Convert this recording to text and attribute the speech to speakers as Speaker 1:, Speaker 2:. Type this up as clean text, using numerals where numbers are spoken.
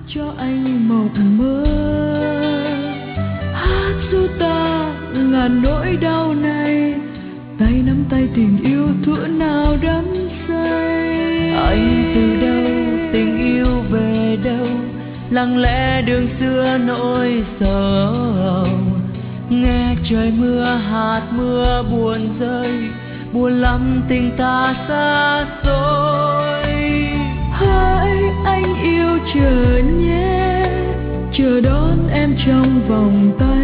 Speaker 1: cho anh mộng mơ. Hát ru ta ngàn nỗi đau này, tay nắm tay tình yêu thuở nào đắm say.
Speaker 2: Anh từ đâu, tình yêu về đâu, lặng lẽ đường xưa nỗi sầu. Nghe trời mưa hạt mưa buồn rơi, buồn lắm tình ta xa xôi.
Speaker 1: Hỡi anh yêu chờ nhé, chờ đón em trong vòng tay.